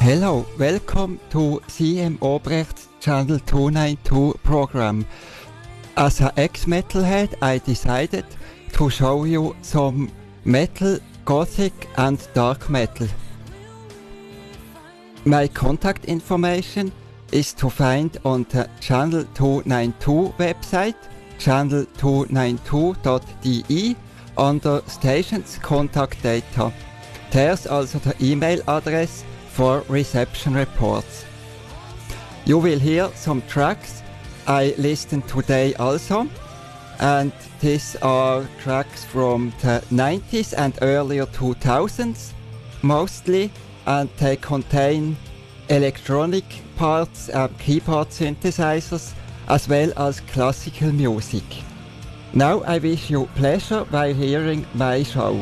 Hello, welcome to CM Obrecht's Channel 292 program. As an ex-metalhead, I decided to show you some metal, gothic and dark metal. My contact information is to find on the Channel 292 website, channel292.de, under Stations Contact Data. There's also the email address for reception reports. You will hear some tracks I listened today also, and these are tracks from the 90s and earlier 2000s mostly, and they contain electronic parts and keyboard synthesizers as well as classical music. Now I wish you pleasure while hearing my show.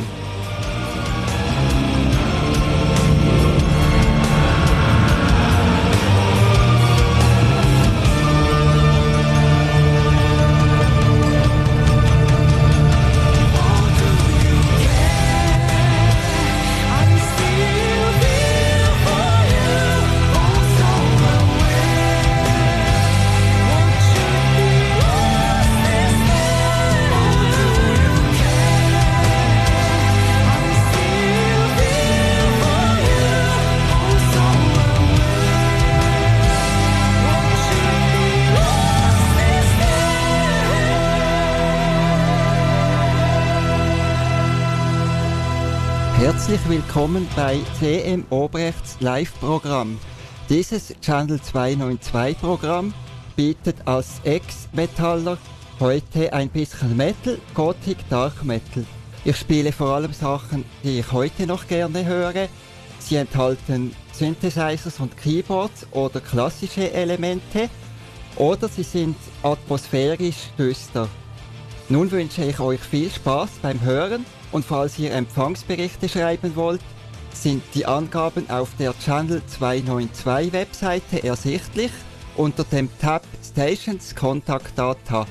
Herzlich willkommen bei CM Obrechts Live-Programm. Dieses Channel 292-Programm bietet als Ex-Metaller heute ein bisschen Metal, Gothic, Dark Metal. Ich spiele vor allem Sachen, die ich heute noch gerne höre. Sie enthalten Synthesizers und Keyboards oder klassische Elemente, oder sie sind atmosphärisch düster. Nun wünsche ich euch viel Spaß beim Hören. Und falls ihr Empfangsberichte schreiben wollt, sind die Angaben auf der Channel 292 Webseite ersichtlich unter dem Tab Stations Contact Data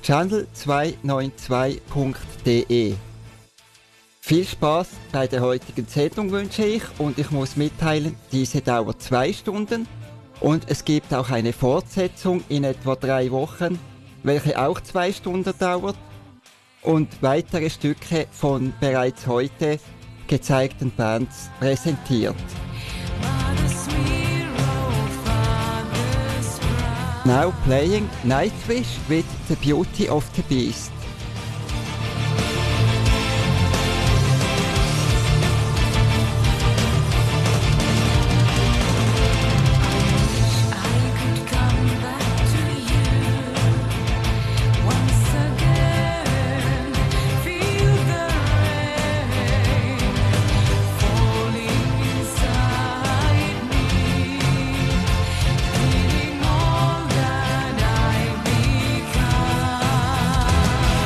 channel292.de. Viel Spaß bei der heutigen Sendung wünsche ich, und ich muss mitteilen, diese dauert 2 Stunden und es gibt auch eine Fortsetzung in etwa 3 Wochen, welche auch 2 Stunden dauert und weitere Stücke von bereits heute gezeigten Bands präsentiert. Now playing Nightwish with the Beauty of the Beast. All that I become.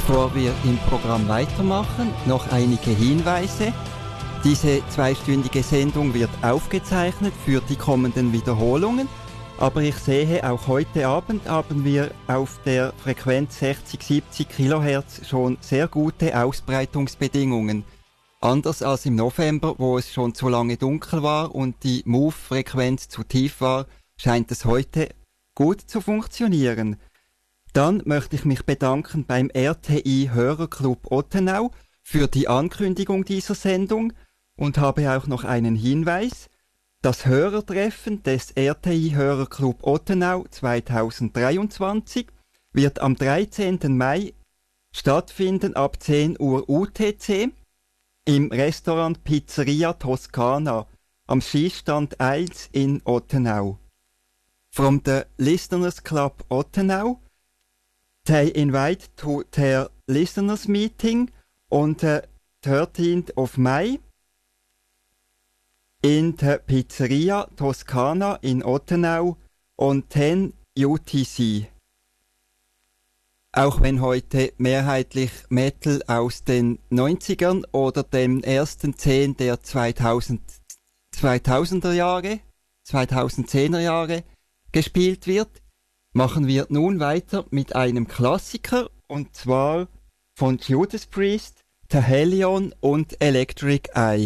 Bevor wir im Programm weitermachen, noch einige Hinweise. Diese zweistündige Sendung wird aufgezeichnet für die kommenden Wiederholungen, aber ich sehe, auch heute Abend haben wir auf der Frequenz 60-70 kHz schon sehr gute Ausbreitungsbedingungen. Anders als im November, wo es schon zu lange dunkel war und die Move-Frequenz zu tief war, scheint es heute gut zu funktionieren. Dann möchte ich mich bedanken beim RTI Hörerclub Ottenau für die Ankündigung dieser Sendung und habe auch noch einen Hinweis. Das Hörertreffen des RTI Hörerclub Ottenau 2023 wird am 13. Mai stattfinden ab 10 Uhr UTC im Restaurant Pizzeria Toscana am Schießstand 1 in Ottenau. From the Listeners Club Ottenau, they invite to their listeners meeting on the 13th of May in the Pizzeria Toscana in Ottenau on 10 UTC. Auch wenn heute mehrheitlich Metal aus den 90ern oder den ersten 10 der 2000er Jahre, 2010er Jahre gespielt wird, machen wir nun weiter mit einem Klassiker, und zwar von Judas Priest, The Hellion und Electric Eye.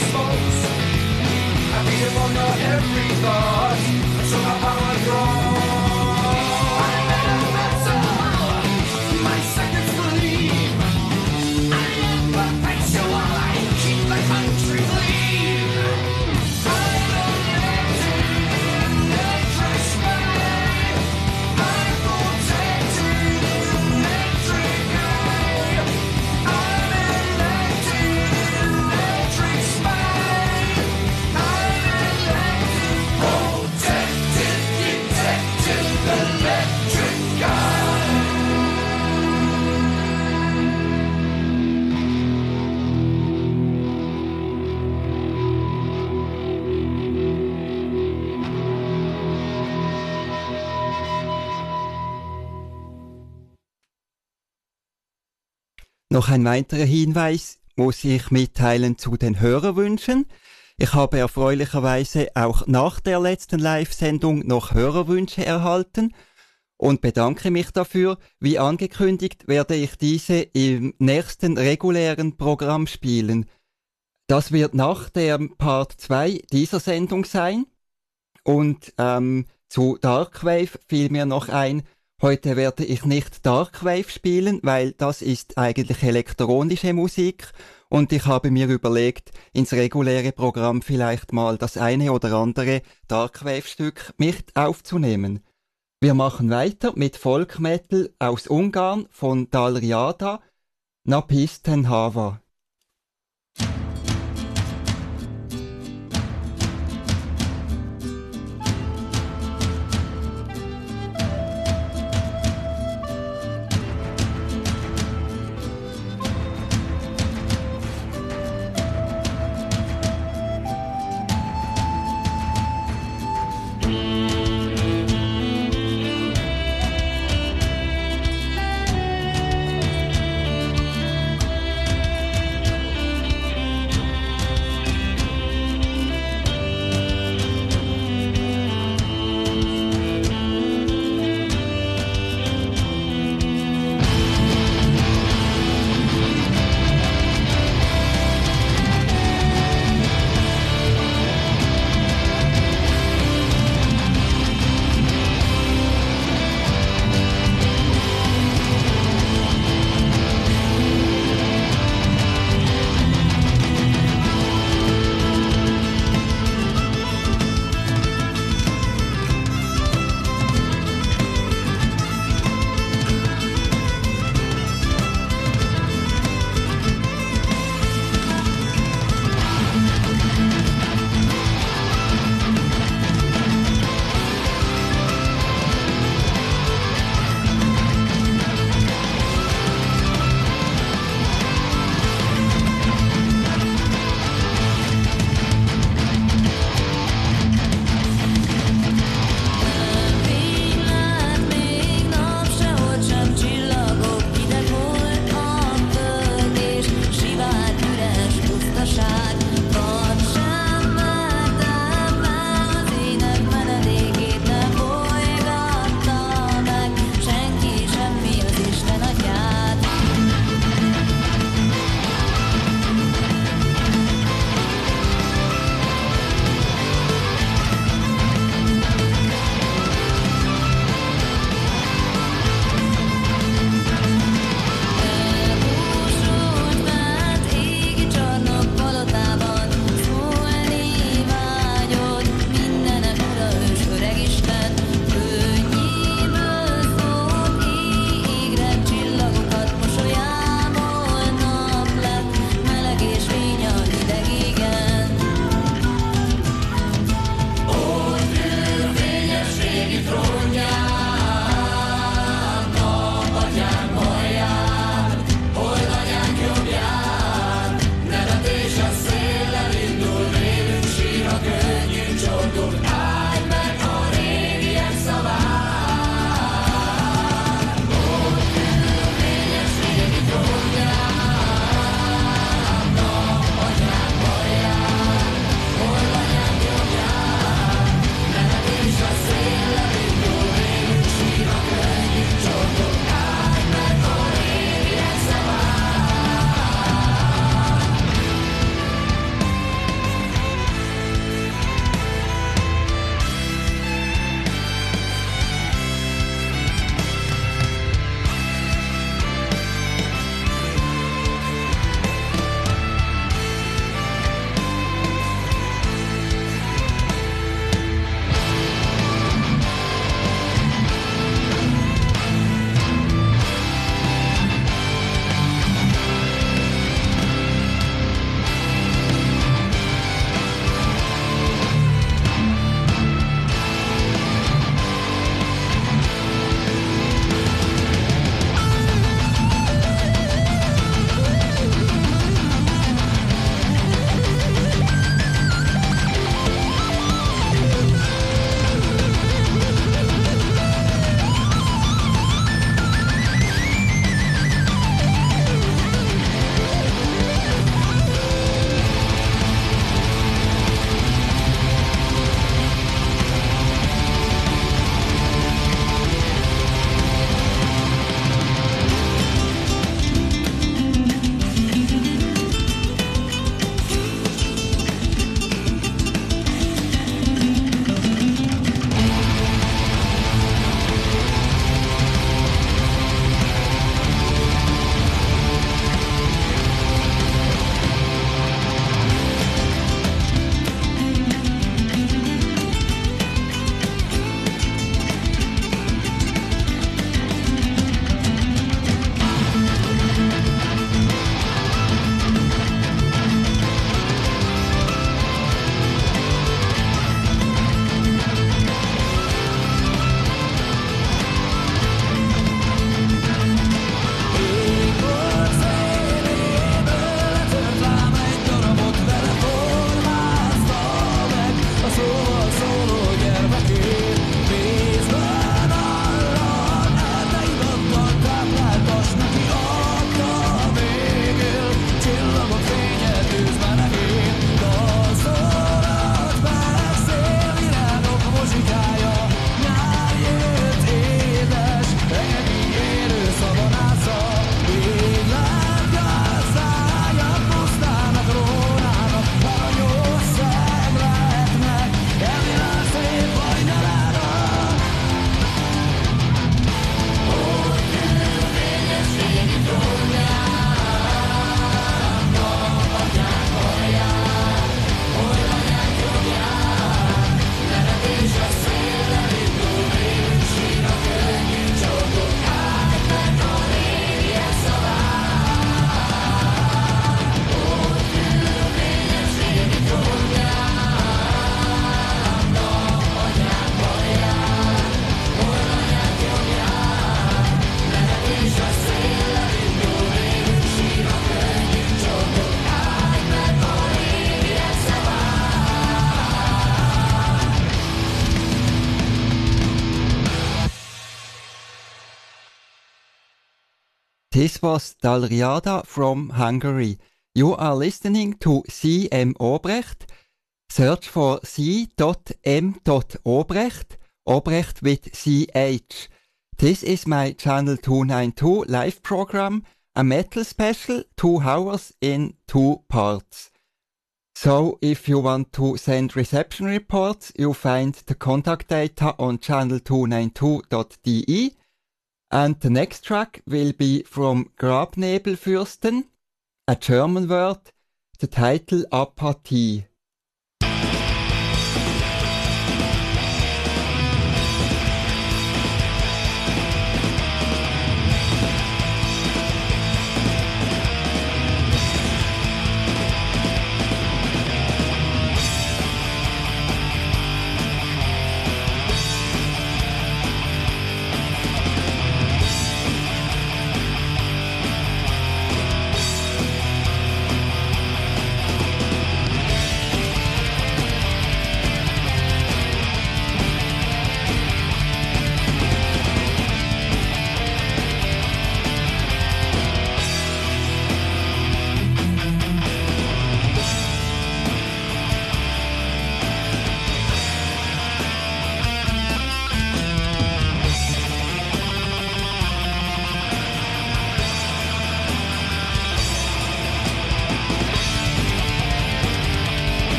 smokes. I beat upon your every thought until my power grows. I'm elemental, my seconds believe. I am perpetual, I keep the country clean. I'm elected in electric sky. I'm protected in electric eye. I'm elected in electric sky. I'm elected, protected, detected, electric guy. Noch ein weiterer Hinweis muss ich mitteilen zu den Hörerwünschen. Ich habe erfreulicherweise auch nach der letzten Live-Sendung noch Hörerwünsche erhalten und bedanke mich dafür. Wie angekündigt werde ich diese im nächsten regulären Programm spielen. Das wird nach der Part 2 dieser Sendung sein. Und zu Darkwave fiel mir noch ein, heute werde ich nicht Darkwave spielen, weil das ist eigentlich elektronische Musik und ich habe mir überlegt, ins reguläre Programm vielleicht mal das eine oder andere Darkwave-Stück mit aufzunehmen. Wir machen weiter mit Folk Metal aus Ungarn von Dalriada, Napisten Hava. This was Dalriada from Hungary. You are listening to C.M. Obrecht. Search for c.m.obrecht, Obrecht with CH. This is my Channel 292 live program, a metal special, 2 hours in 2 parts. So, if you want to send reception reports, you find the contact data on channel292.de. And the next track will be from Grabnebelfürsten, a German word, the title Apathie.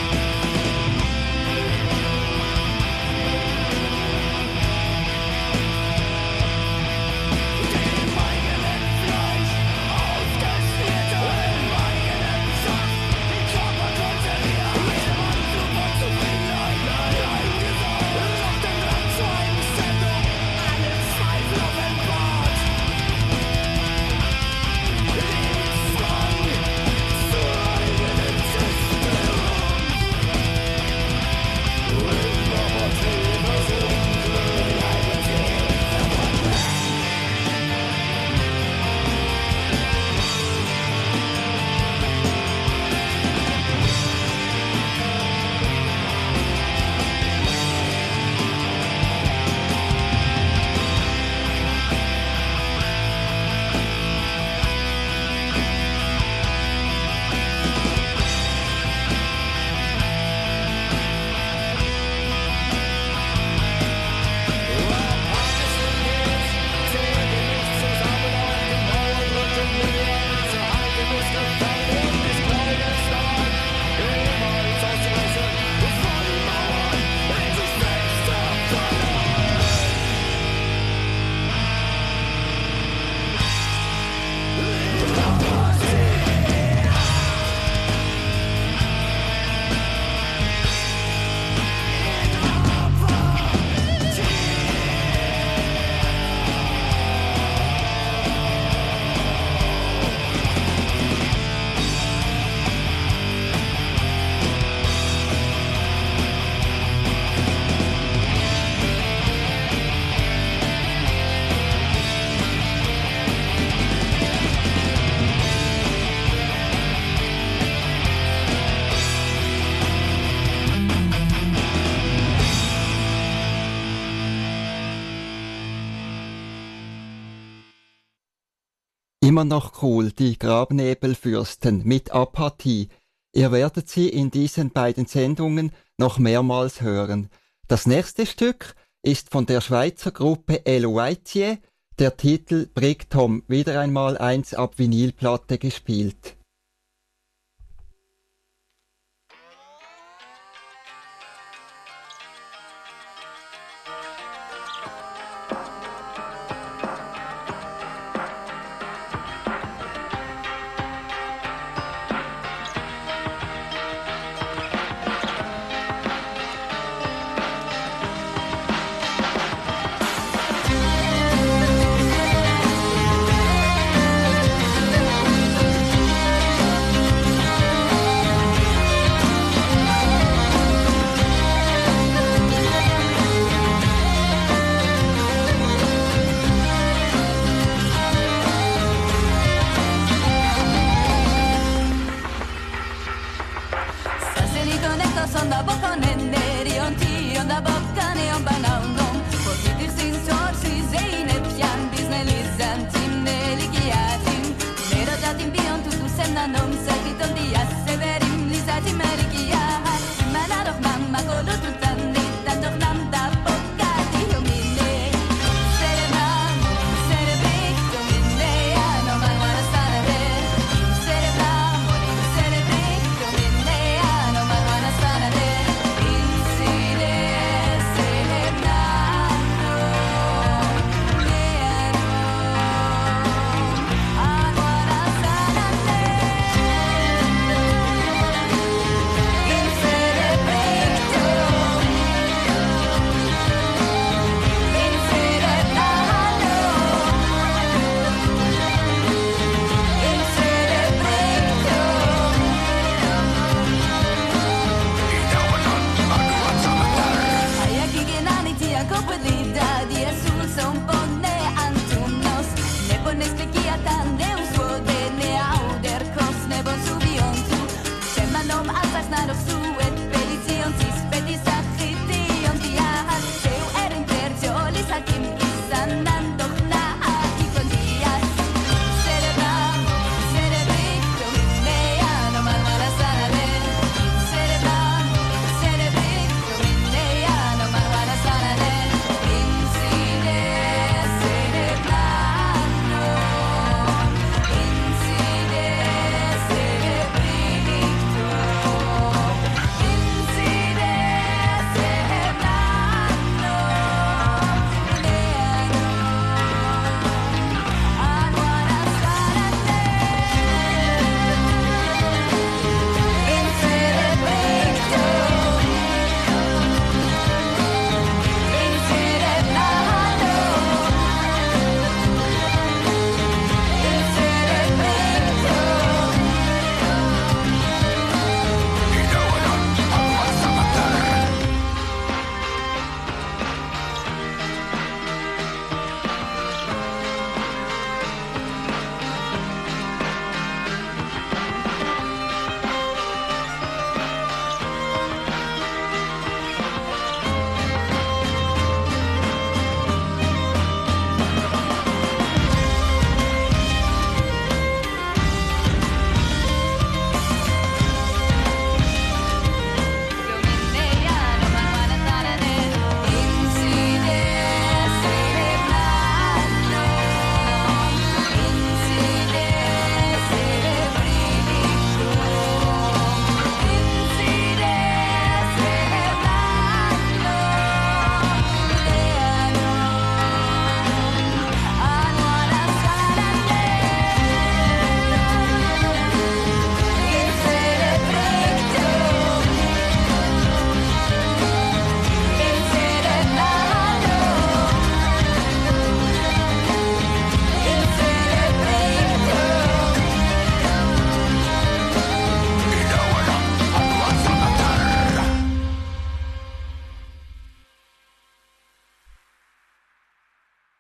Immer noch cool, die Grabnebelfürsten mit Apathie. Ihr werdet sie in diesen beiden Sendungen noch mehrmals hören. Das nächste Stück ist von der Schweizer Gruppe Eloitier, der Titel Bricktom, wieder einmal eins ab Vinylplatte gespielt.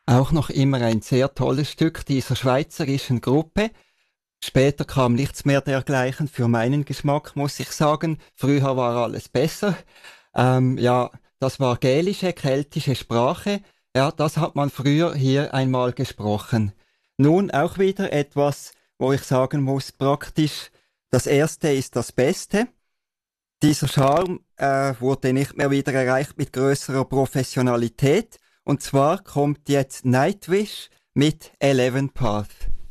Auch noch immer ein sehr tolles Stück dieser schweizerischen Gruppe. Später kam nichts mehr dergleichen für meinen Geschmack, muss ich sagen. Früher war alles besser. Ja, das war gälische, keltische Sprache. Ja, das hat man früher hier einmal gesprochen. Nun auch wieder etwas, wo ich sagen muss, praktisch, das Erste ist das Beste. Dieser Charme wurde nicht mehr wieder erreicht mit größerer Professionalität. Und zwar kommt jetzt Nightwish mit 11 Path.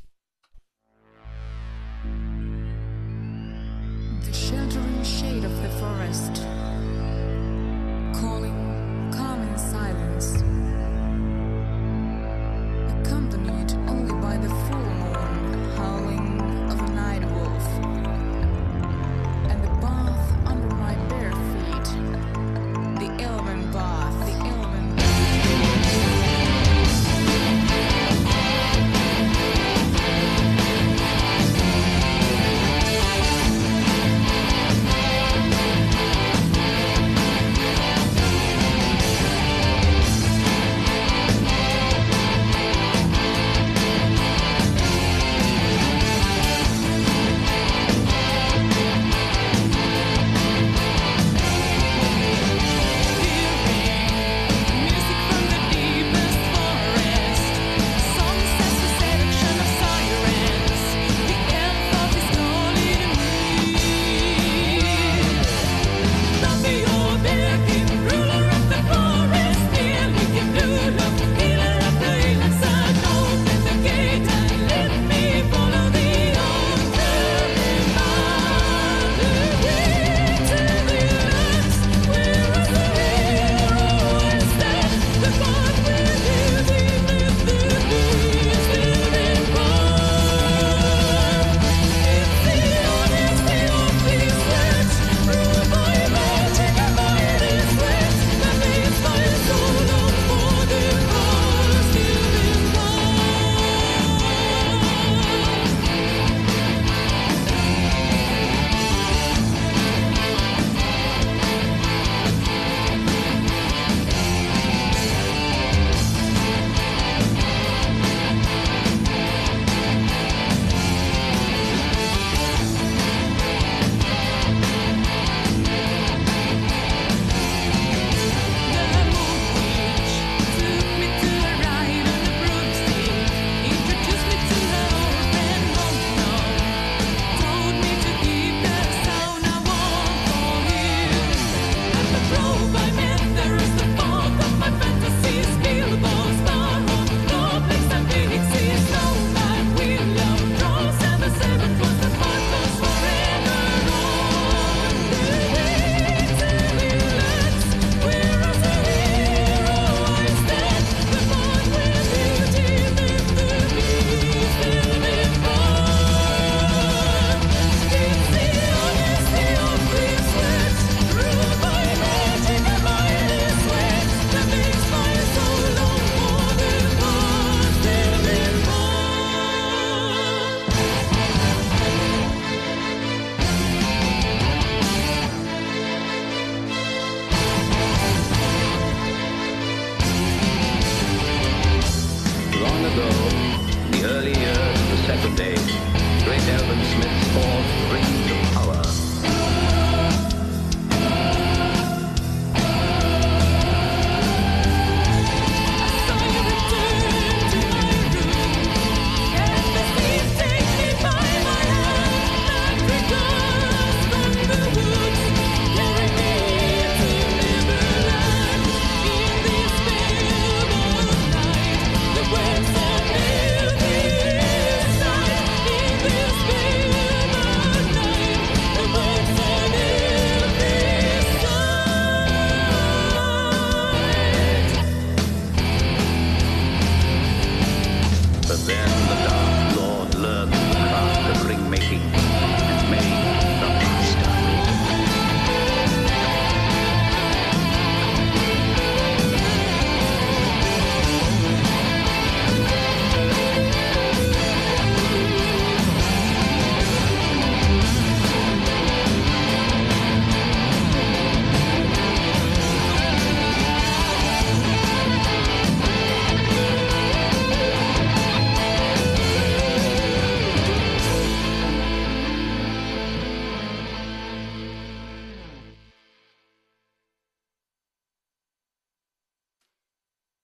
The sheltering shade of the forest, calling calm in silence, accompanied only by the full moon howling of a night wolf, and the bath under my bare feet, the elven bath, the elven bath.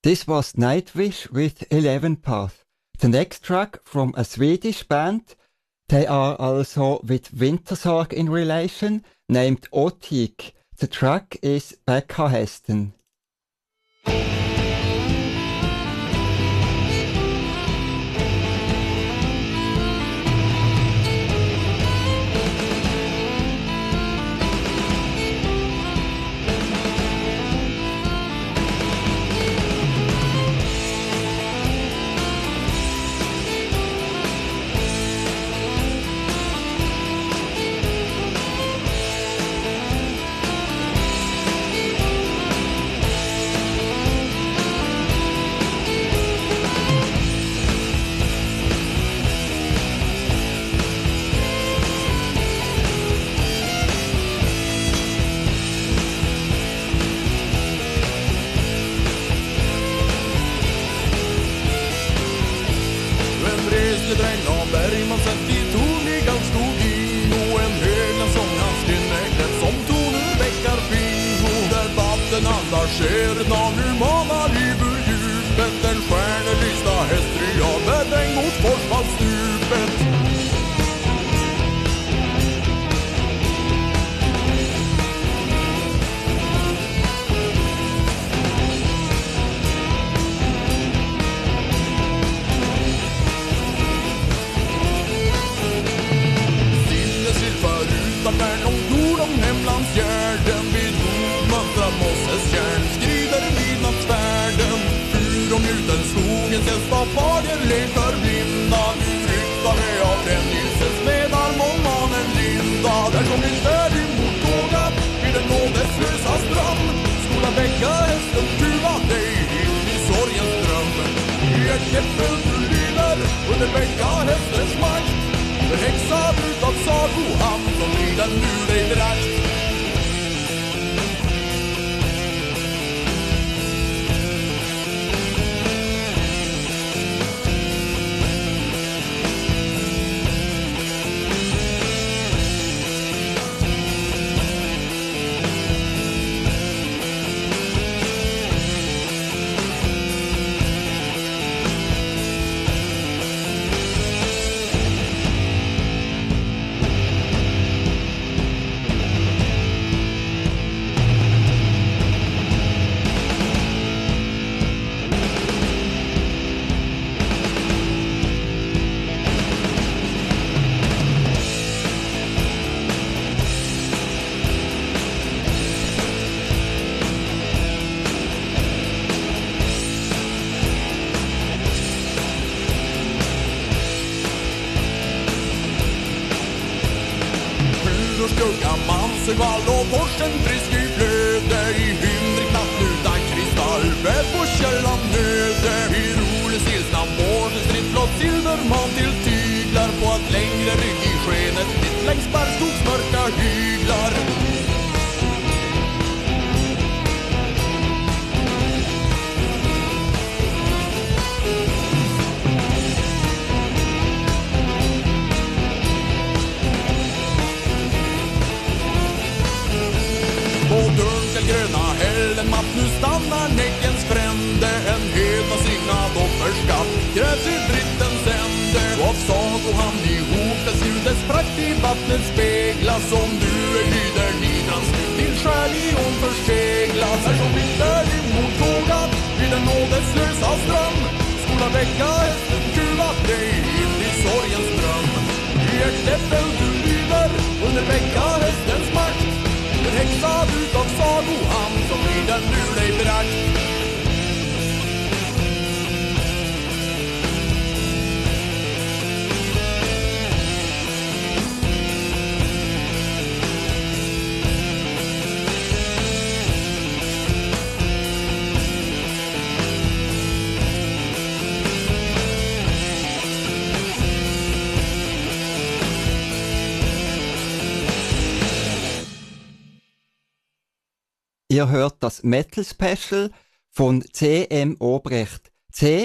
This was Nightwish with 11 Path. The next track from a Swedish band. They are also with Wintersorg in relation, named Otik. The track is Becka Hästen. Ihr hört das Metal Special von C.M. Obrecht.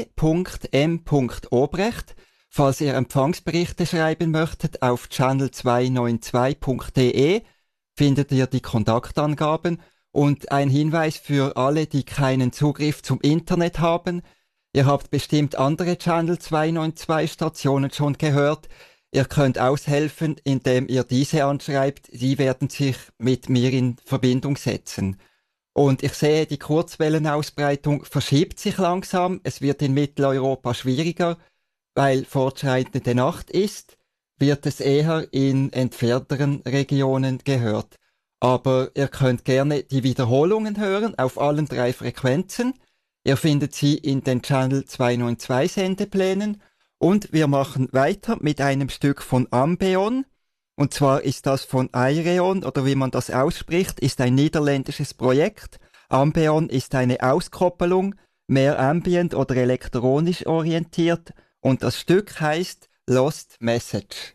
C.M. Obrecht. Falls ihr Empfangsberichte schreiben möchtet, auf channel292.de findet ihr die Kontaktangaben Und ein Hinweis für alle, die keinen Zugriff zum Internet haben. Ihr habt bestimmt andere Channel 292 Stationen schon gehört. Ihr könnt aushelfen, indem ihr diese anschreibt. Sie werden sich mit mir in Verbindung setzen. Und ich sehe, die Kurzwellenausbreitung verschiebt sich langsam. Es wird in Mitteleuropa schwieriger, weil fortschreitende Nacht ist, wird es eher in entfernteren Regionen gehört. Aber ihr könnt gerne die Wiederholungen hören auf allen 3 Frequenzen. Ihr findet sie in den Channel 292 Sendeplänen. Und wir machen weiter mit einem Stück von Ambeon. Und zwar ist das von Aireon, oder wie man das ausspricht, ist ein niederländisches Projekt. Ambeon ist eine Auskoppelung, mehr ambient oder elektronisch orientiert. Und das Stück heißt Lost Message.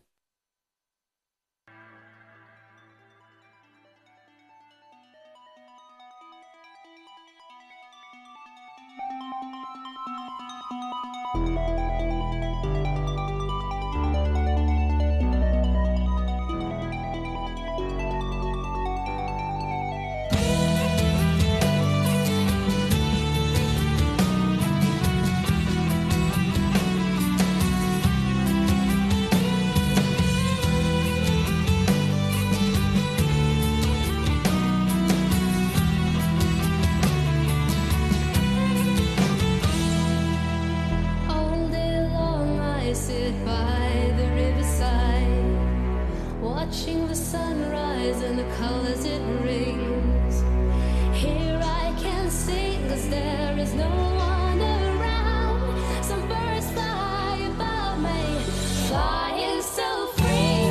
All day long I sit by the riverside, watching the sunrise and the colors it brings. Here I can sing 'cause there is no one around. Some birds fly above me, flying so free.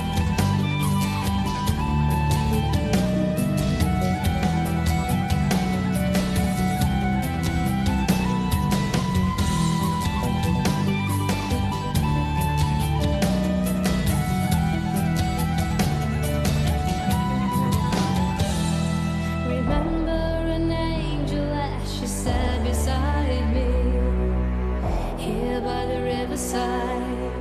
Remember an angel as she sat beside me, here by the riverside.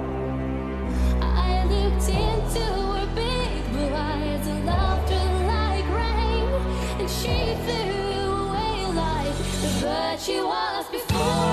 I looked into her big blue eyes and loved her like rain, and she flew away like the bird she was before.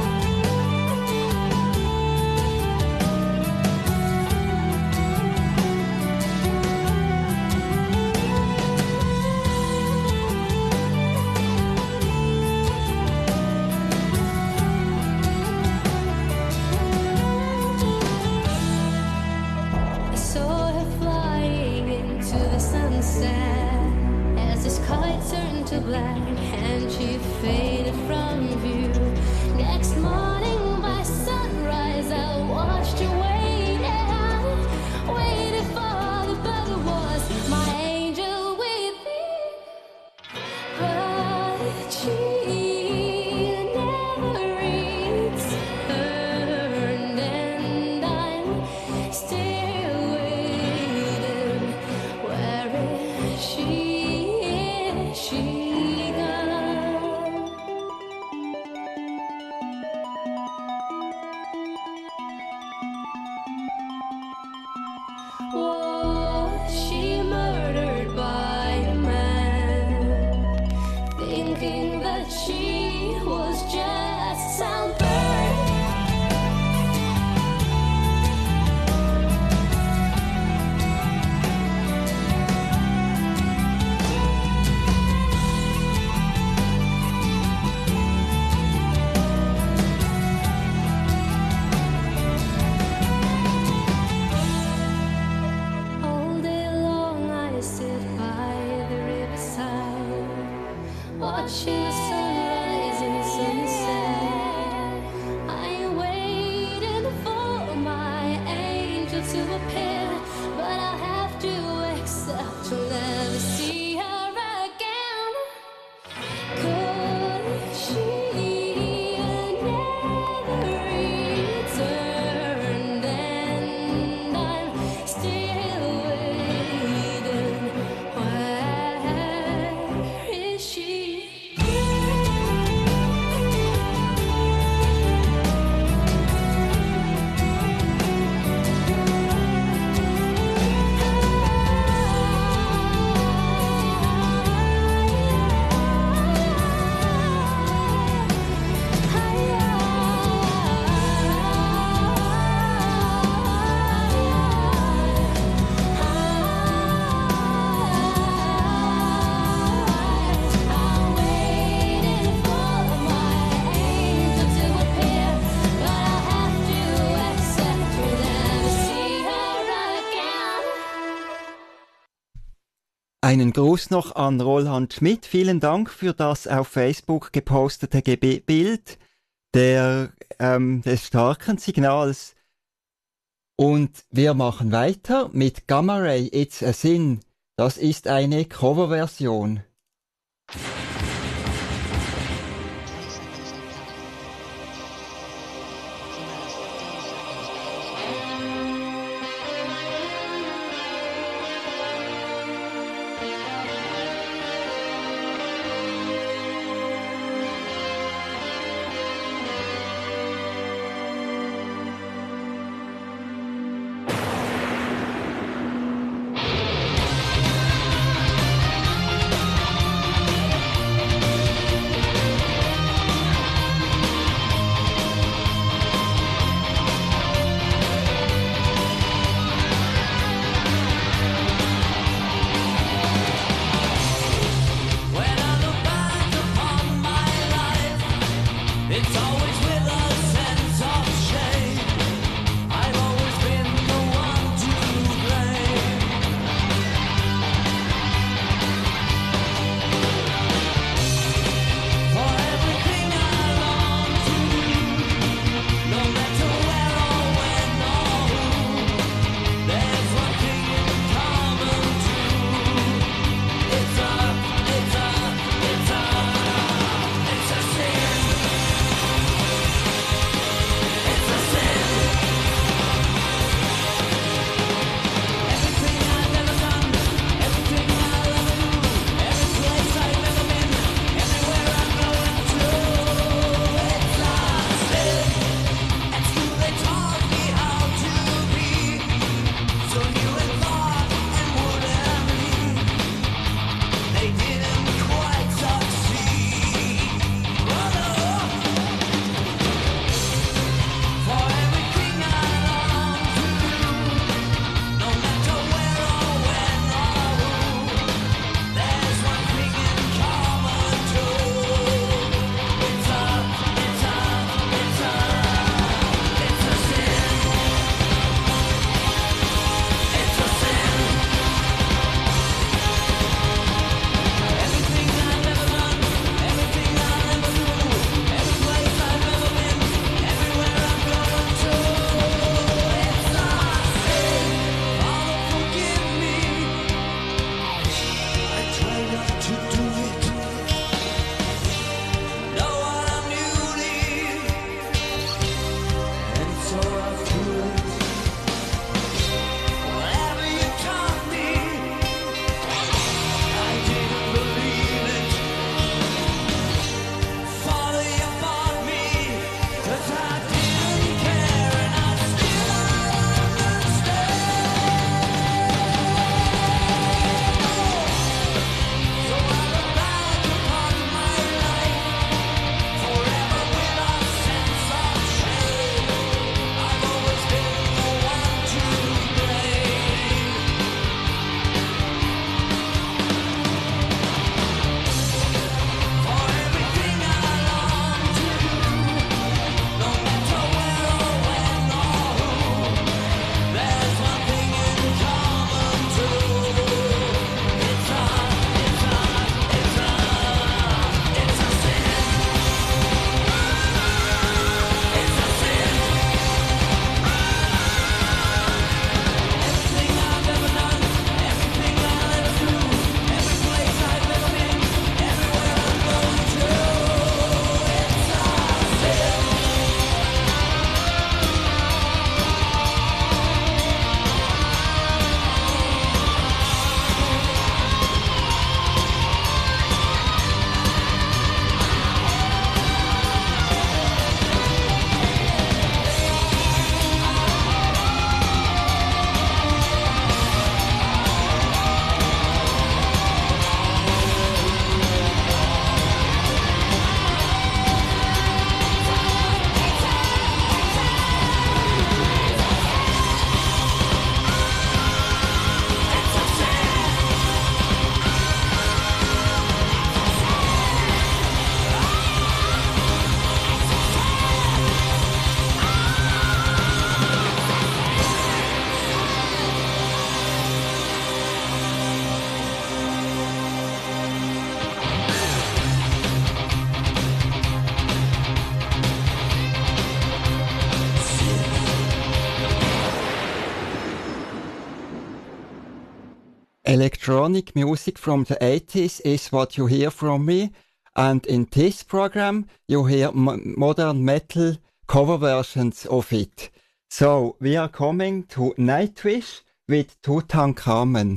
I saw her flying into the sunset as the sky turned to black and she faded from view. Next morning by sunrise I watched her waited for the bird who was my angel with me. But she never returned, and I'm still waiting. Where is she? Is she gone? Was she murdered by a man, thinking that she was just some bird? All day long I sit by the riverside, watching the sunrise and the sunset. I am waiting for my angel to appear, but I'll have to accept to never see her again. Could she never return? And I'm still waiting. Where is she? Einen Gruß noch an Roland Schmidt. Vielen Dank für das auf Facebook gepostete Bild des starken Signals. Und wir machen weiter mit Gamma Ray, It's a Sin. Das ist eine Coverversion. Electronic music from the 80s is what you hear from me, and in this program you hear modern metal cover versions of it. So we are coming to Nightwish with Tutankhamen.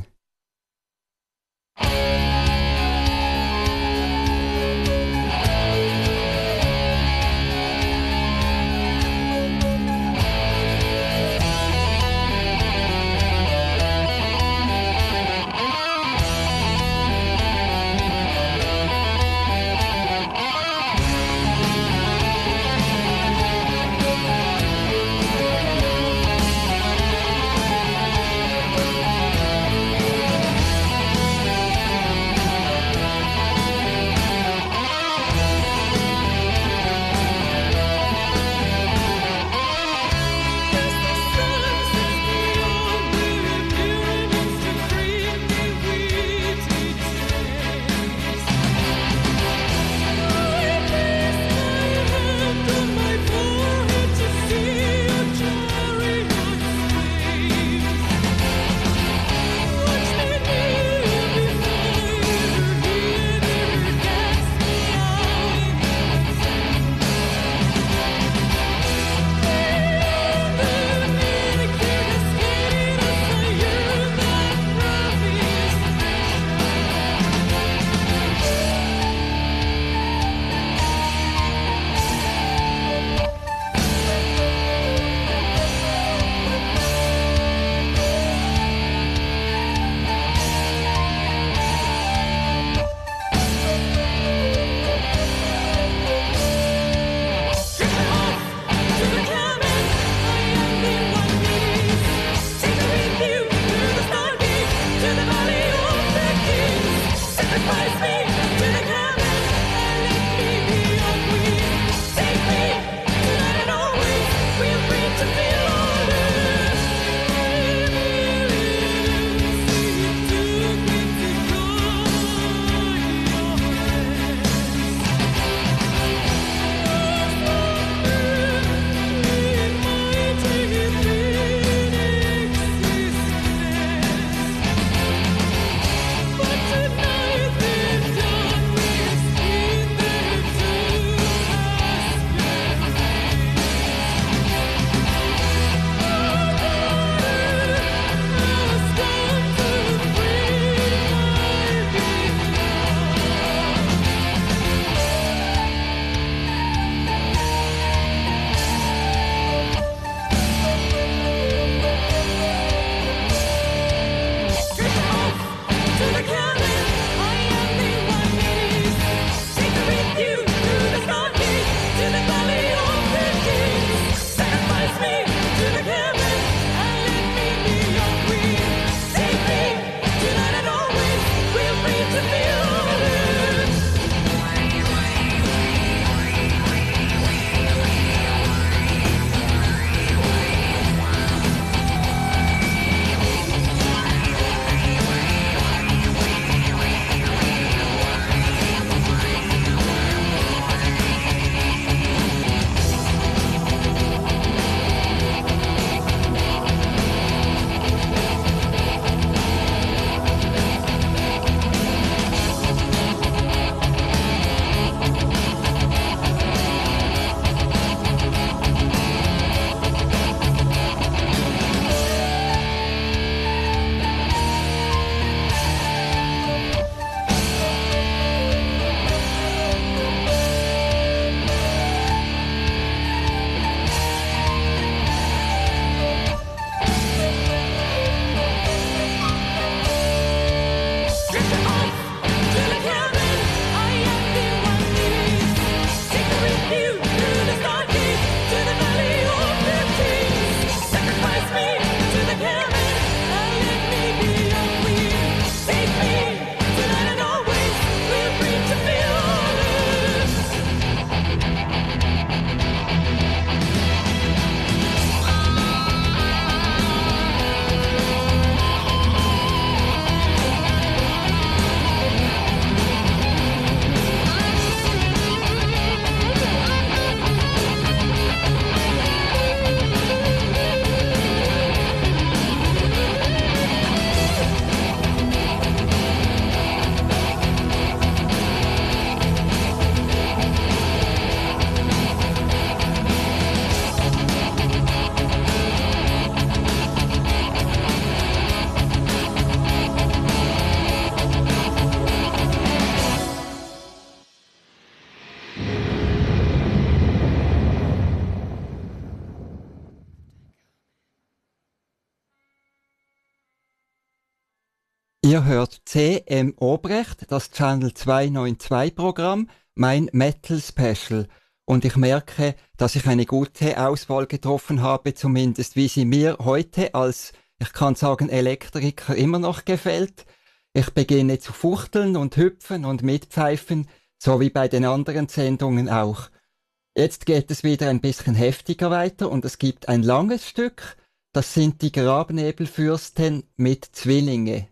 Ihr hört CM Obrecht, das Channel 292 Programm, mein Metal Special. Und ich merke, dass ich eine gute Auswahl getroffen habe, zumindest wie sie mir heute als, ich kann sagen, Elektriker immer noch gefällt. Ich beginne zu fuchteln und hüpfen und mitpfeifen, so wie bei den anderen Sendungen auch. Jetzt geht es wieder ein bisschen heftiger weiter und es gibt ein langes Stück, das sind die Grabnebelfürsten mit Zwillinge.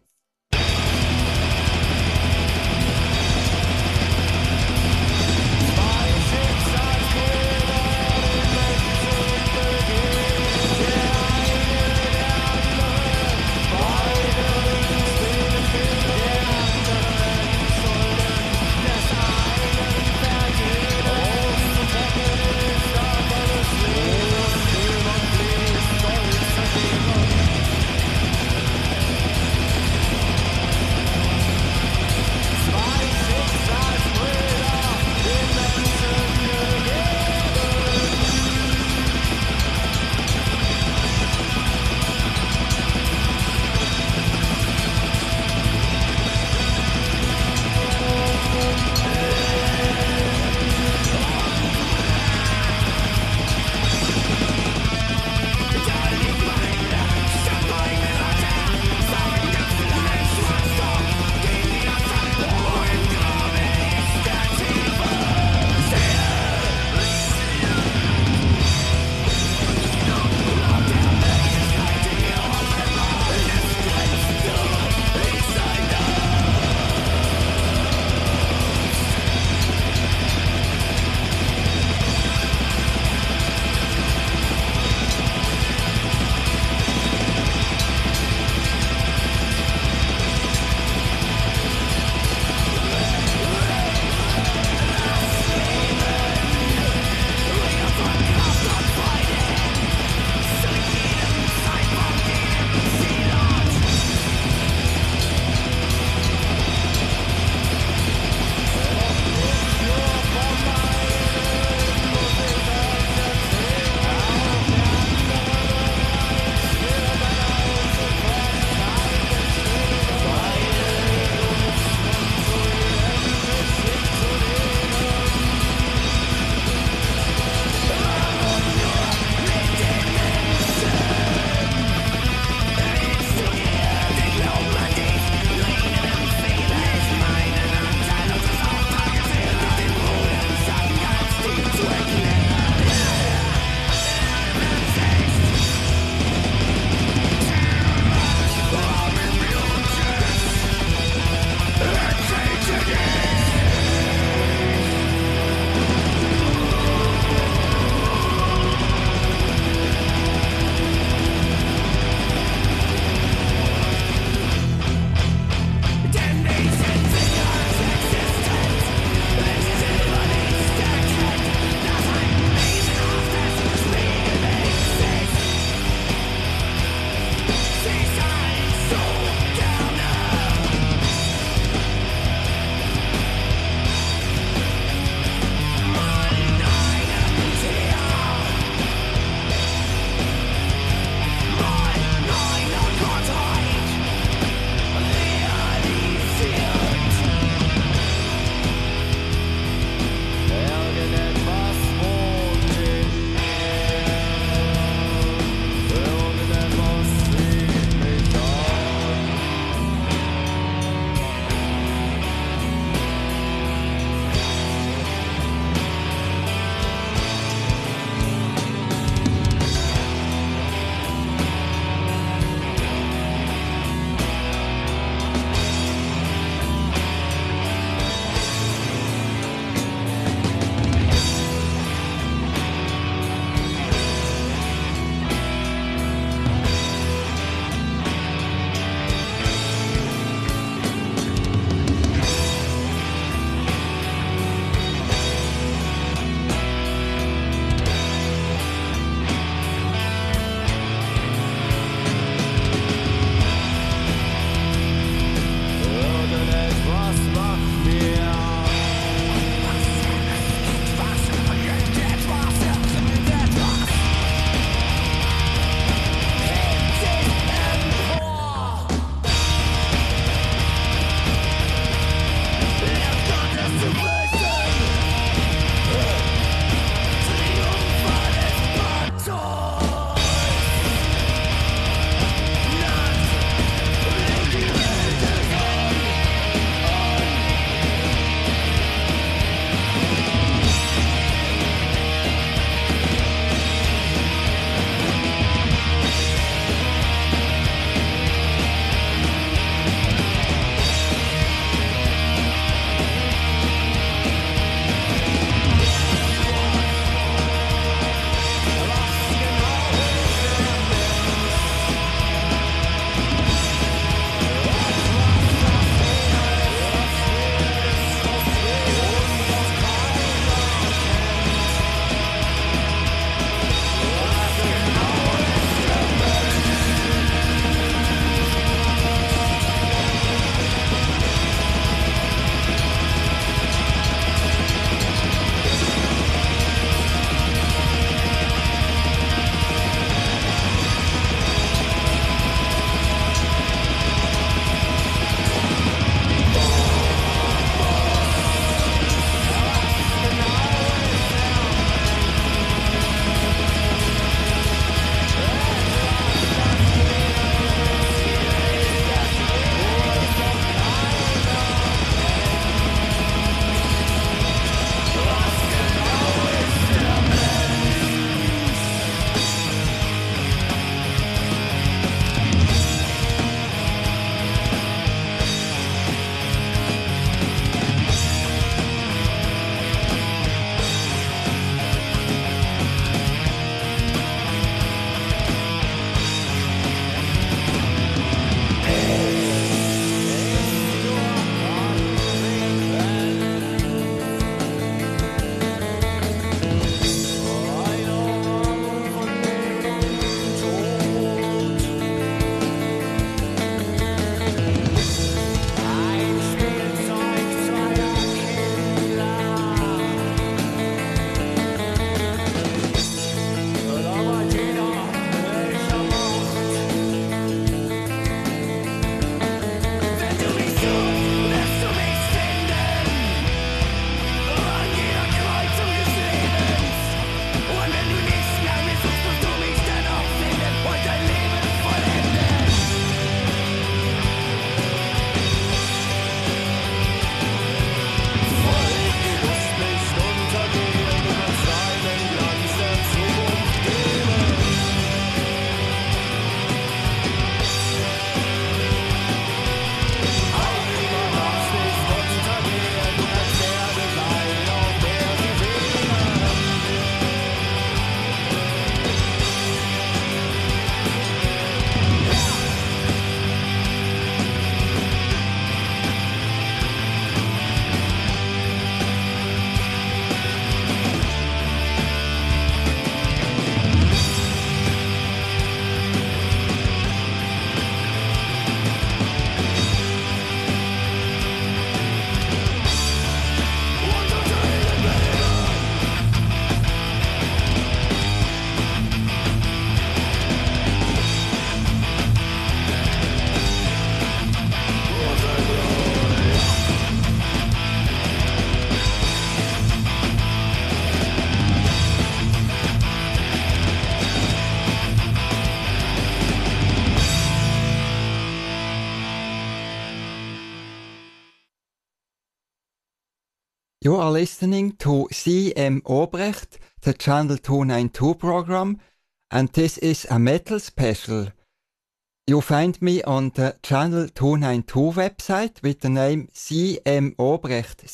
You are listening to CM Obrecht, the Channel 292 program, and this is a metal special. You find me on the Channel 292 website with the name CM Obrecht,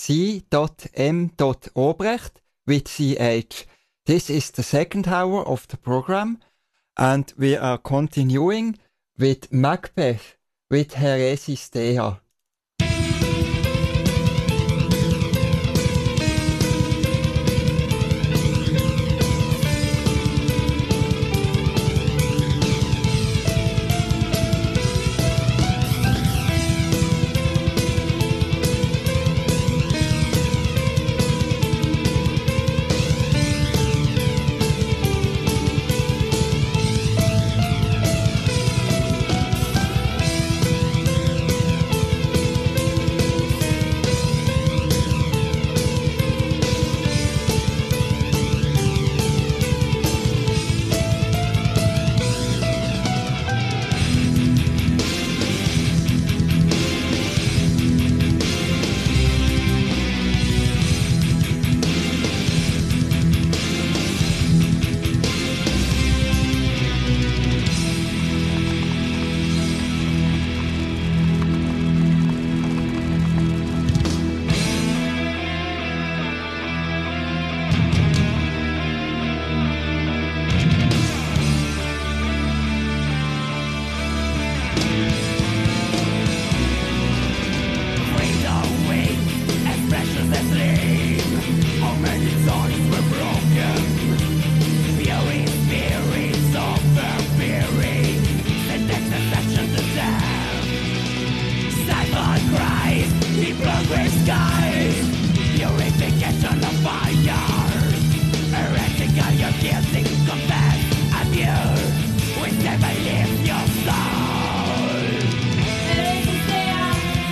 c.m.obrecht with CH. This is the second hour of the program, and we are continuing with Macbeth with Heresis Dea.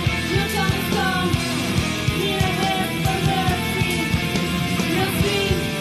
Dream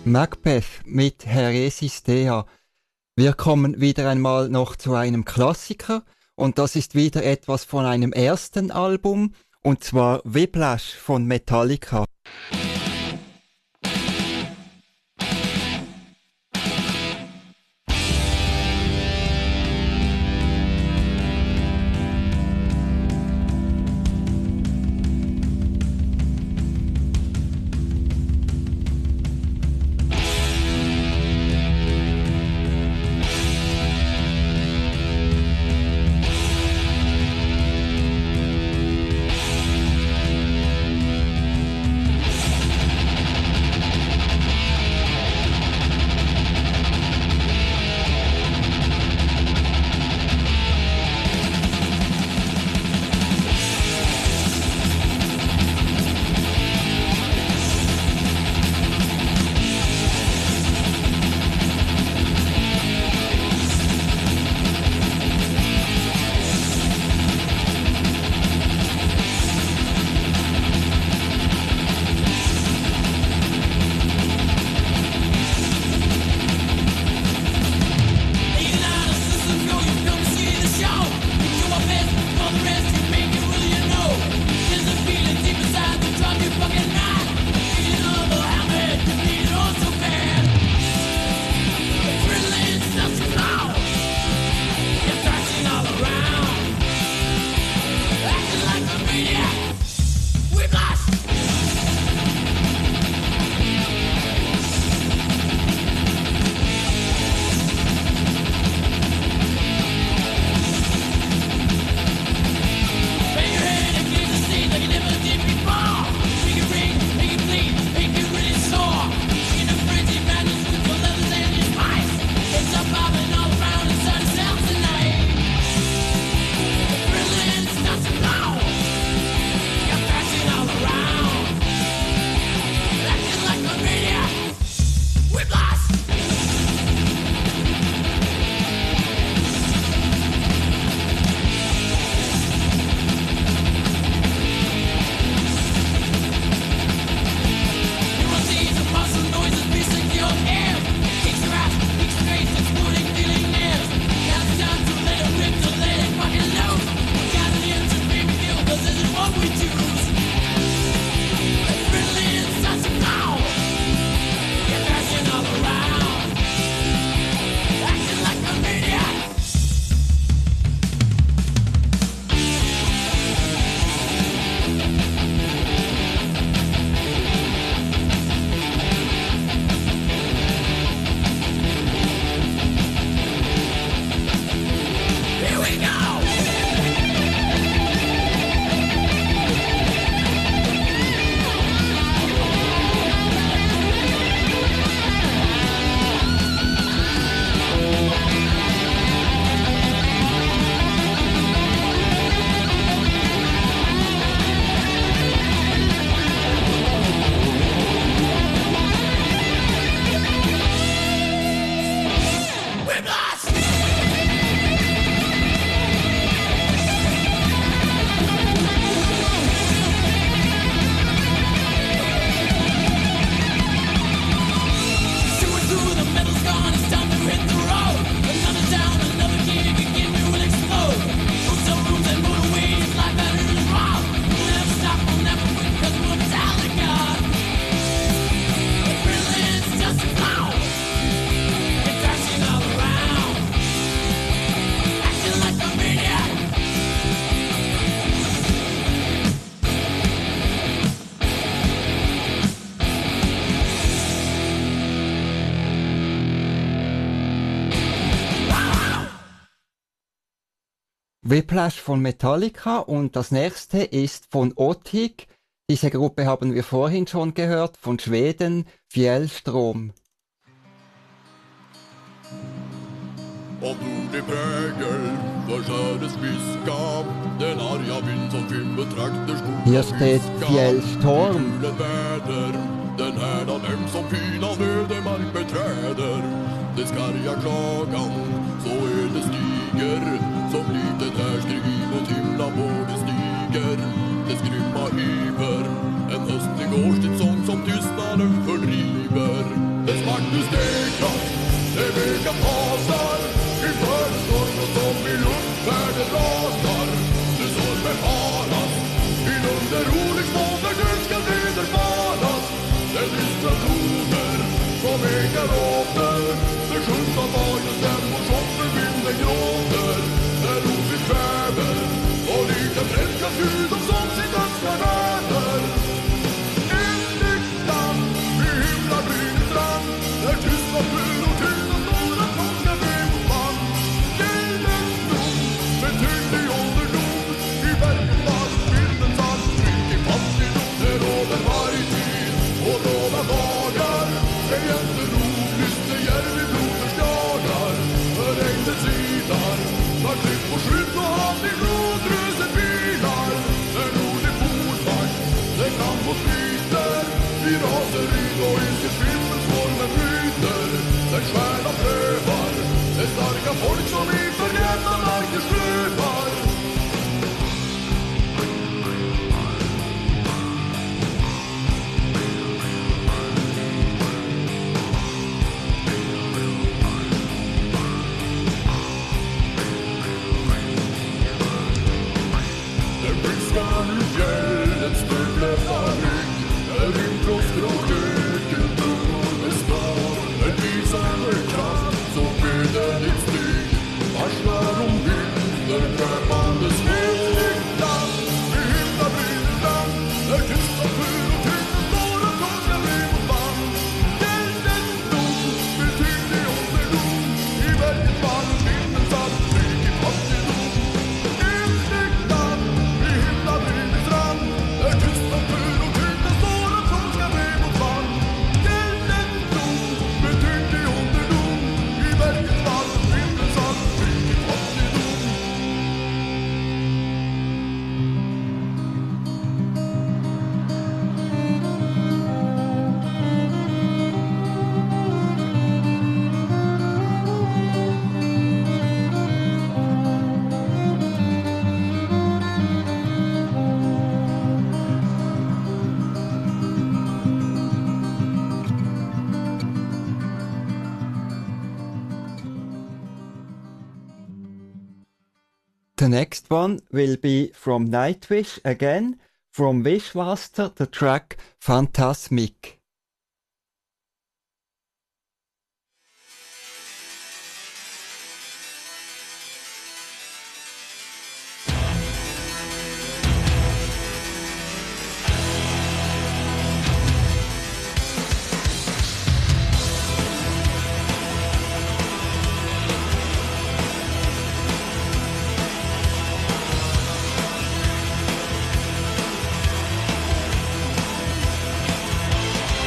Macbeth mit Heresis Dea. Wir kommen wieder einmal noch zu einem Klassiker und das ist wieder etwas von einem ersten Album und zwar Whiplash von Metallica. Whiplash von Metallica und das nächste ist von Otik. Diese Gruppe haben wir vorhin schon gehört, von Schweden, Fjällstrom. Om nord i prägel förskäres viska, den arga vind som fyller trakters goda Hier steht Fjällstorm. väder, den härda dem som pina ödemark beträder. Det skarga klagan, så det stiger, som litet härskrig mot himla både stiger. Dess grymma iver, en höstlig årstidssång som tystnaden fördriver. Dess raseri och i sitt himmelsformen bryter. Den stjärna prövar, det starka folk som i förgrämda marker strövar. Den piskar nu fjällets beblöta rygg. Rimfrost öken tungor består. En isande kraft som beder ditt steg. Varslar om bilder kröpande släktan. I himla bryter land. Där tysta fyr och tyngden står och tunga blir mot band. Hjältens dom betyder ålderdom. I berget fall vinden satt flyg i fattigdom. Insiktan i himla bryter strand. Där tysta fyr och tyngden står och tunga blir mot band. Hjältens dom betyder ålderdom. I berget fall vinden satt flyg i fattigdom. The next one will be from Nightwish again, from Wishmaster, the track Phantasmic. I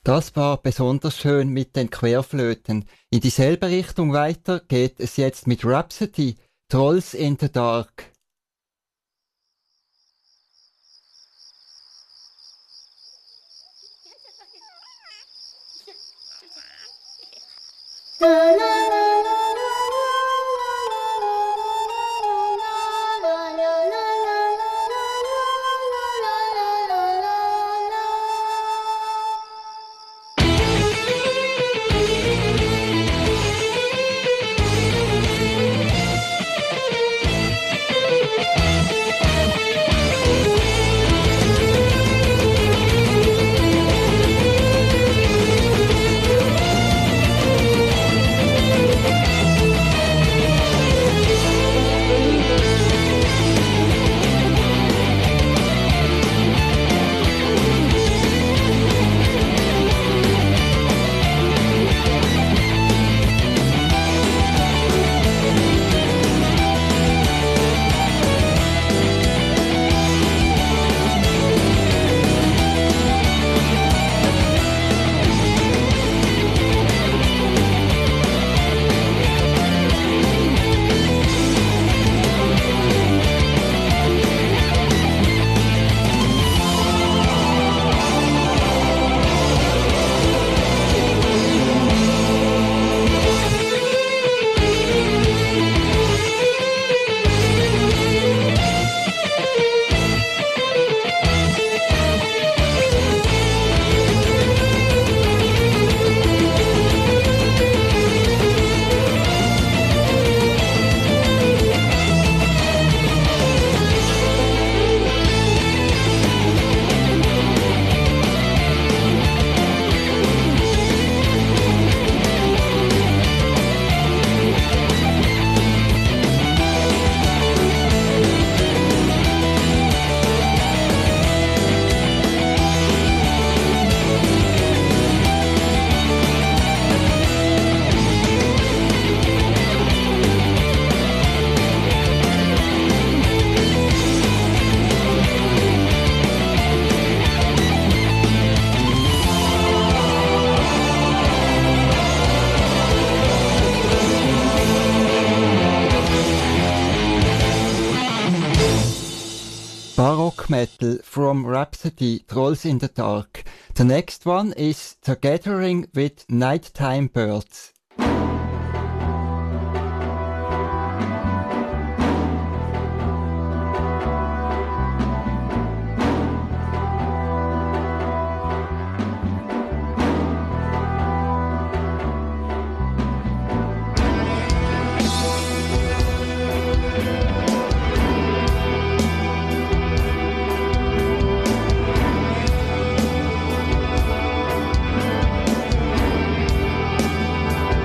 Das war besonders schön mit den Querflöten. In dieselbe Richtung weiter geht es jetzt mit Rhapsody, Trolls in the Dark. Baroque metal from Rhapsody, Trolls in the Dark. The next one is The Gathering with Nighttime Birds. Nighttime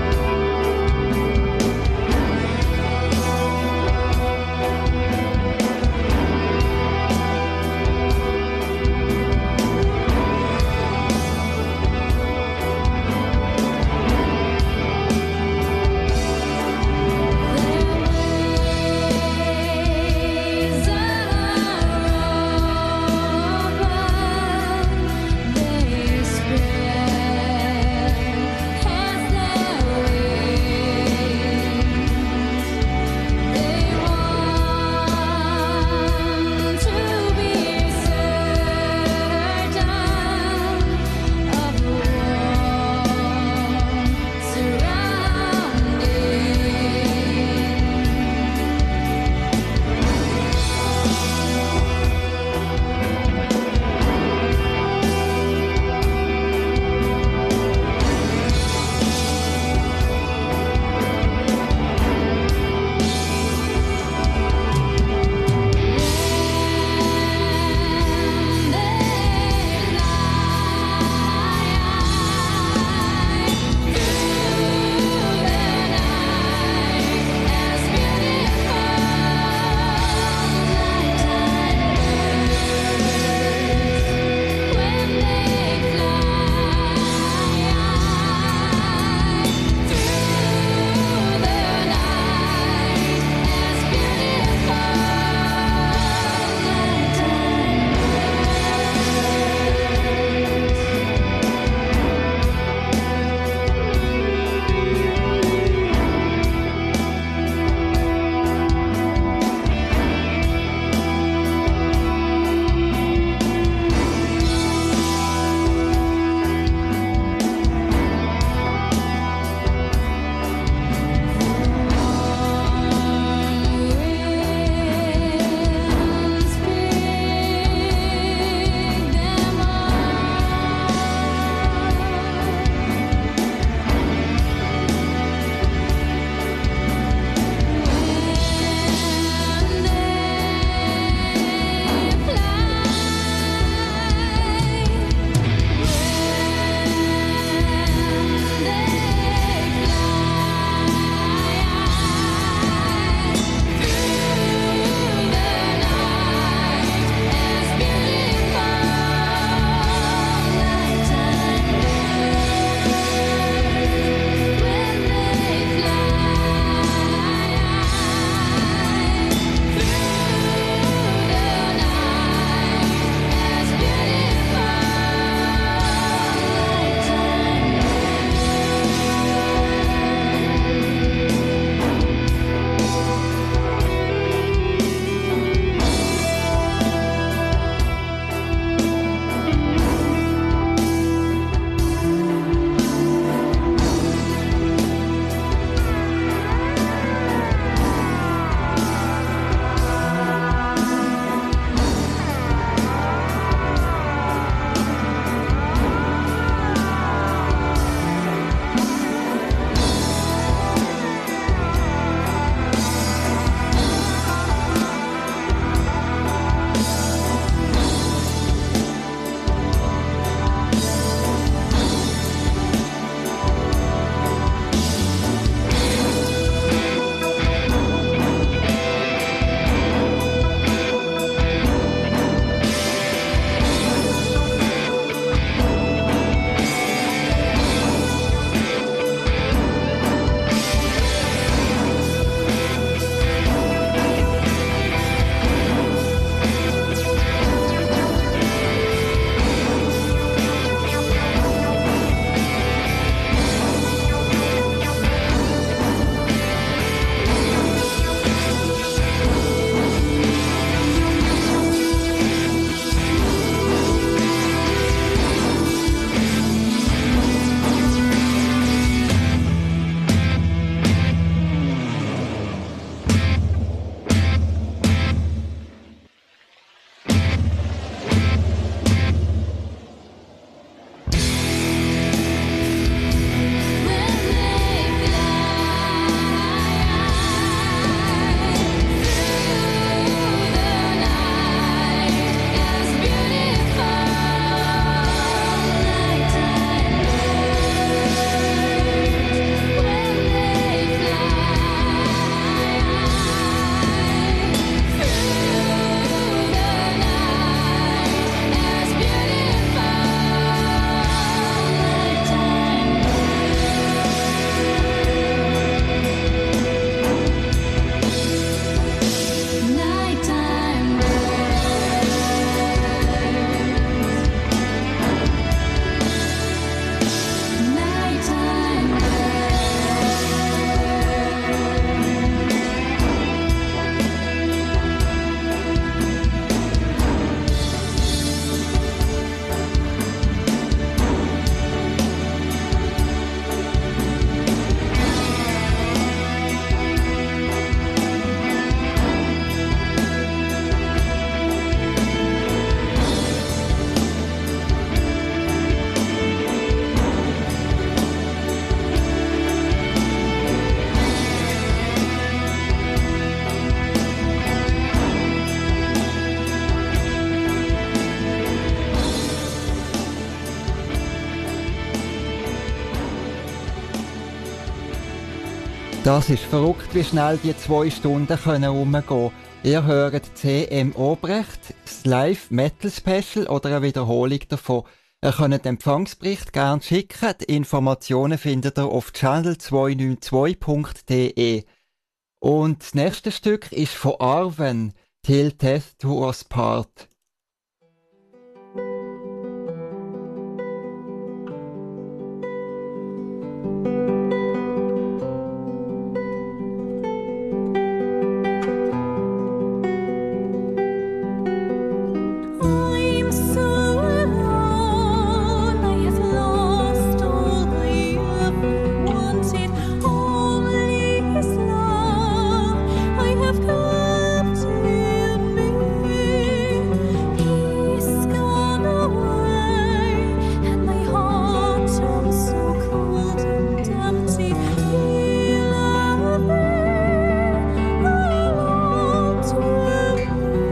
Das ist verrückt, wie schnell die 2 Stunden rumgehen können. Ihr hört CM Obrecht, das Live-Metal-Special oder eine Wiederholung davon. Ihr könnt den Empfangsbericht gerne schicken. Die Informationen findet ihr auf channel292.de. Und das nächste Stück ist von Arwen, Till Death Do Us Part. I'm so alone, I have lost all I ever wanted, only His love I have kept in me. He's gone away, and my heart turns so cold and empty. He'll be alone to me.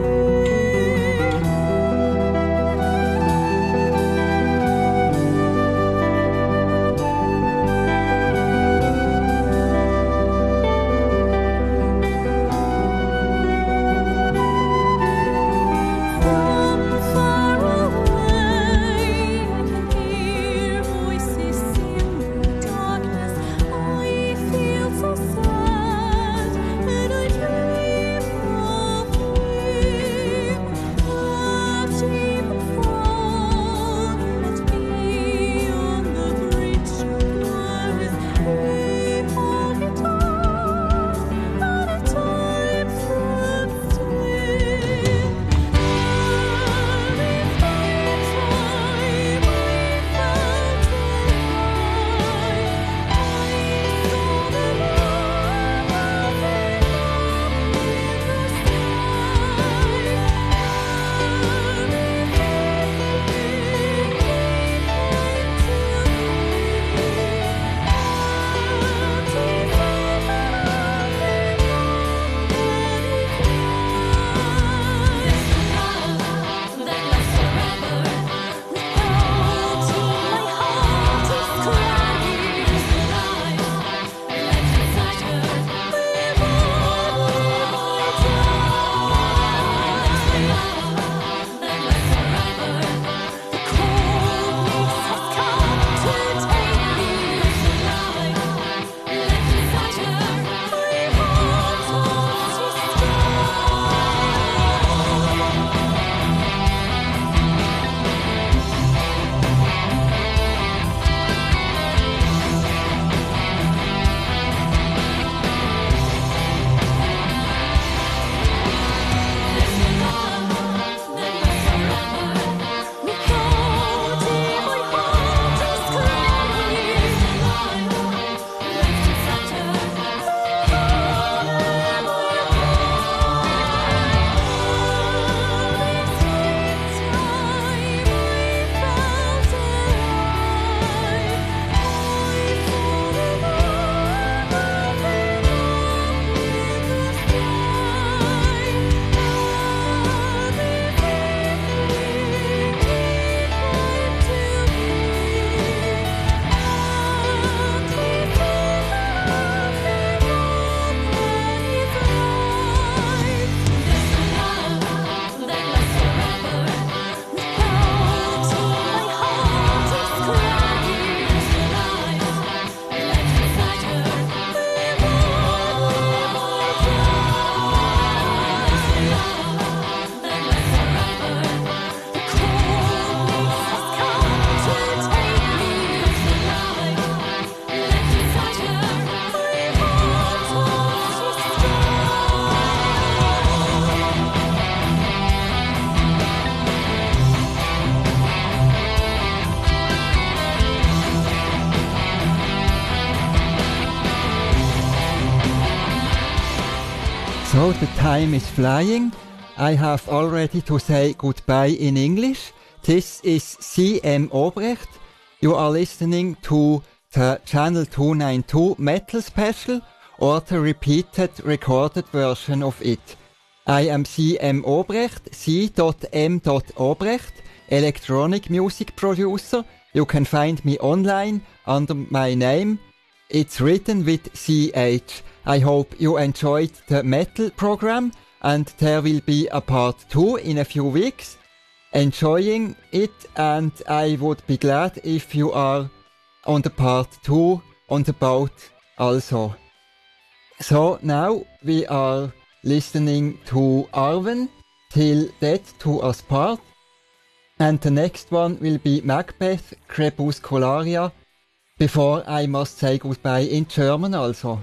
From far away, I can hear voices in the darkness. I feel so sad, and I dream of Him. I've even fallen and be on the bridge of glass. He hold it on, but at times stood still. So, the time is flying. I have already to say goodbye in English. This is CM Obrecht. You are listening to the Channel 292 Metal Special or the repeated recorded version of it. I am CM Obrecht, C.M. Obrecht, electronic music producer. You can find me online under my name It's written with CH. I hope you enjoyed the metal program, and there will be a part 2 in a few weeks. Enjoying it, and I would be glad if you are on the part 2 on the boat also. So now we are listening to Arwen, Till Death Do Us Part, and the next one will be Macbeth Crepuscularia, before I must say goodbye in German also.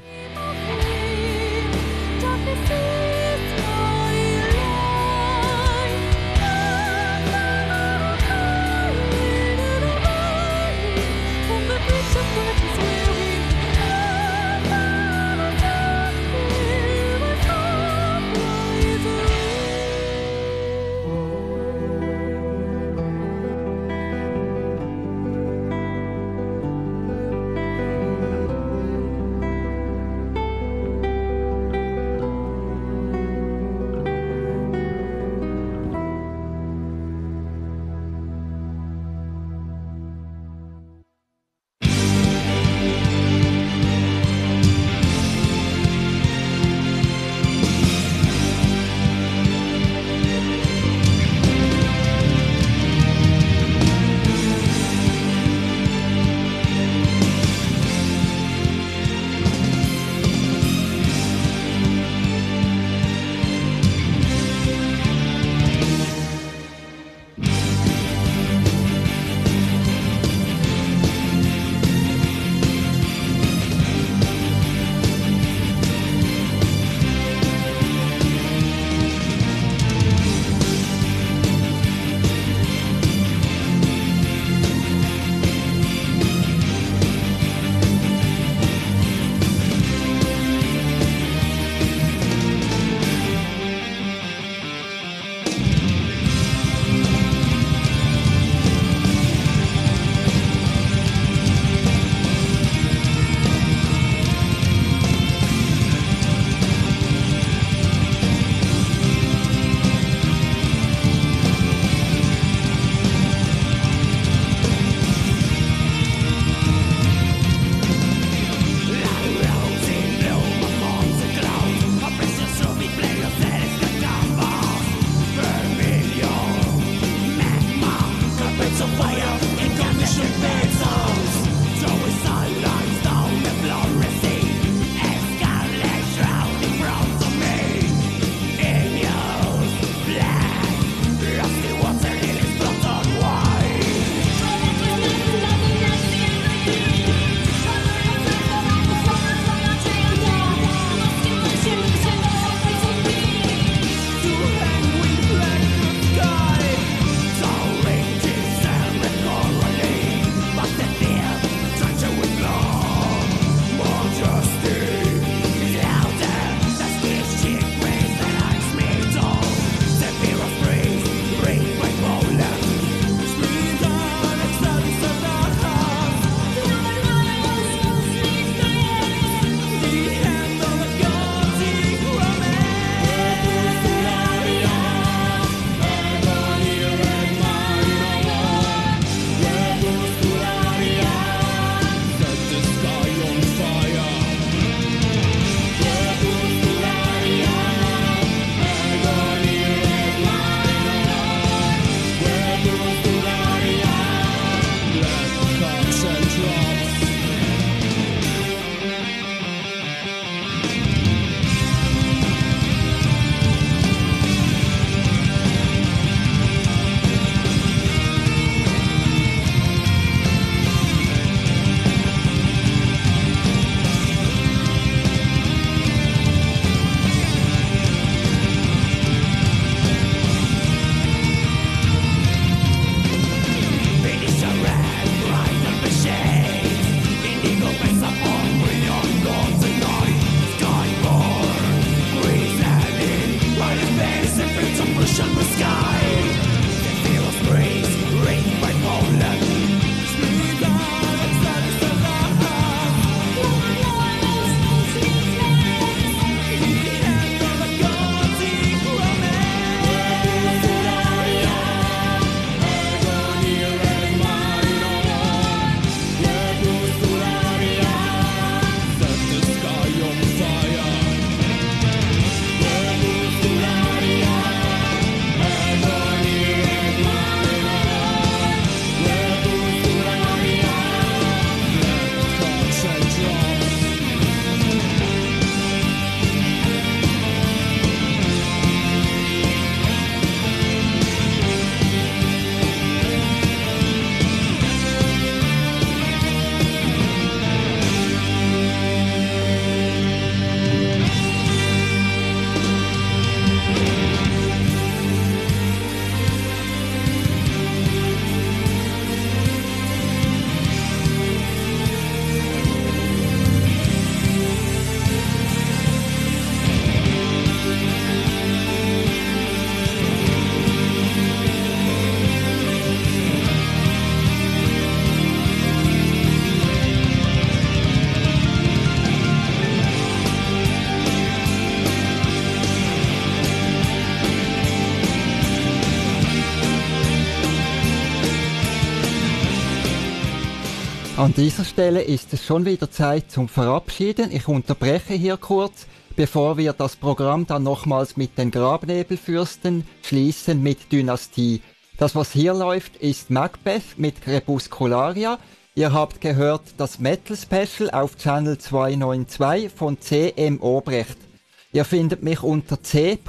An dieser Stelle ist es schon wieder Zeit zum Verabschieden. Ich unterbreche hier kurz, bevor wir das Programm dann nochmals mit den Grabnebelfürsten schließen mit Dynastie. Das, was hier läuft, ist Macbeth mit Crepuscularia. Ihr habt gehört das Metal Special auf Channel 292 von C.M. Obrecht. Ihr findet mich unter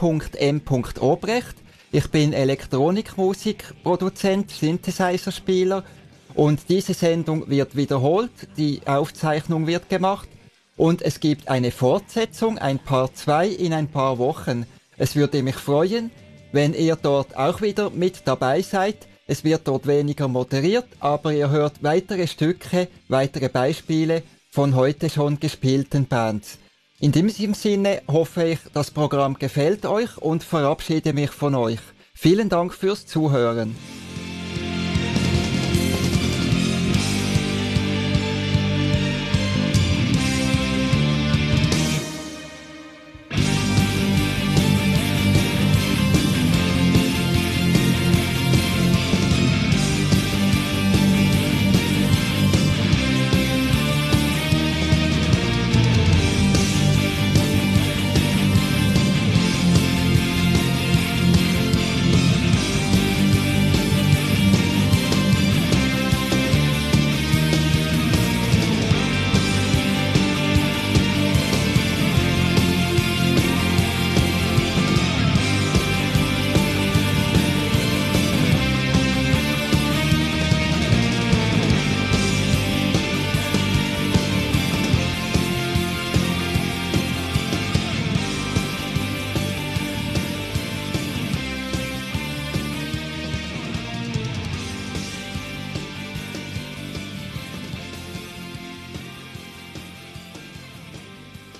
c.m.obrecht. Ich bin Elektronikmusikproduzent, Synthesizer-Spieler und diese Sendung wird wiederholt, die Aufzeichnung wird gemacht und es gibt eine Fortsetzung, ein Part 2 in ein paar Wochen. Es würde mich freuen, wenn ihr dort auch wieder mit dabei seid. Es wird dort weniger moderiert, aber ihr hört weitere Stücke, weitere Beispiele von heute schon gespielten Bands. In diesem Sinne hoffe ich, das Programm gefällt euch und verabschiede mich von euch. Vielen Dank fürs Zuhören.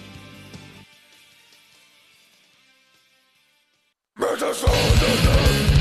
Murder soul,